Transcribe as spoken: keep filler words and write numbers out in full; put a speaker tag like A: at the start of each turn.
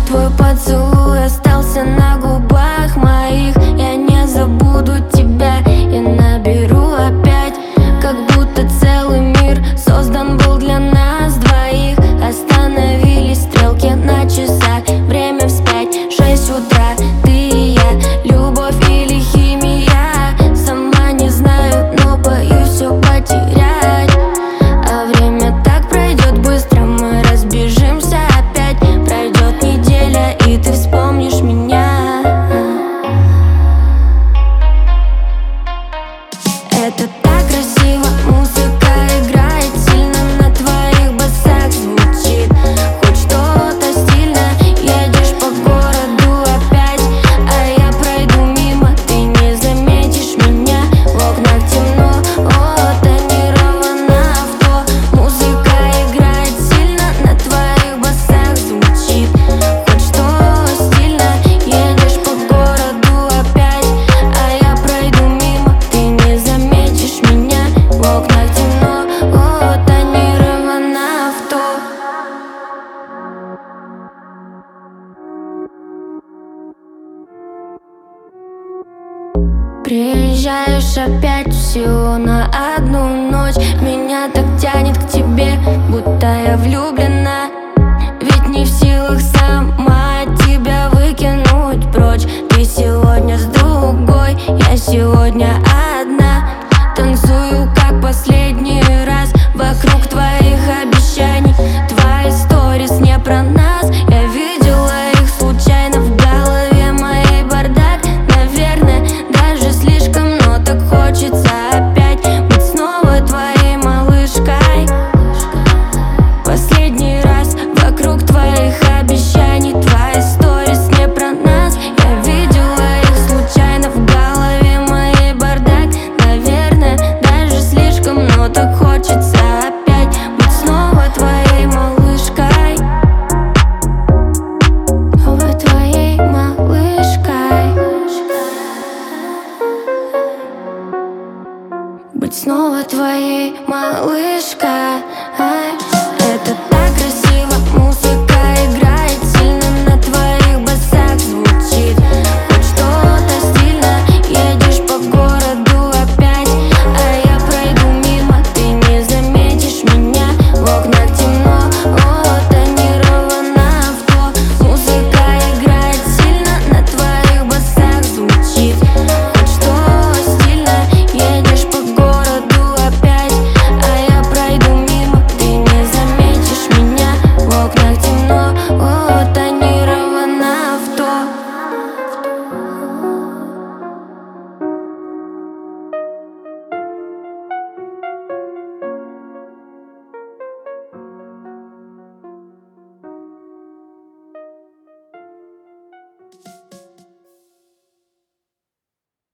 A: твой поцелуй остался на губах моих. Я не забуду тебя и наберу опять. Как будто целый мир создан был для нас двоих. Остановились стрелки на часах, время вспять, шесть утра. Ты и я, любовь или химия, сама не знаю, но боюсь все потерять. А время так пройдет быстро, мы разбежимся опять. Пройдет неделя, и ты вспомнишь меня. Это так красиво, музыка играет сильно, на твоих басах звучит хоть что-то стильно. Едешь по городу опять, а я пройду мимо, ты не заметишь меня. В окнах темно, о, тонировано авто. Музыка играет сильно, на твоих басах звучит хоть что стильно. Едешь по городу опять, а я пройду мимо, ты не заметишь меня. В окнах темно, о, тонировано авто. Приезжаешь опять всего на одну ночь. Меня так тянет к тебе, будто я влюблена.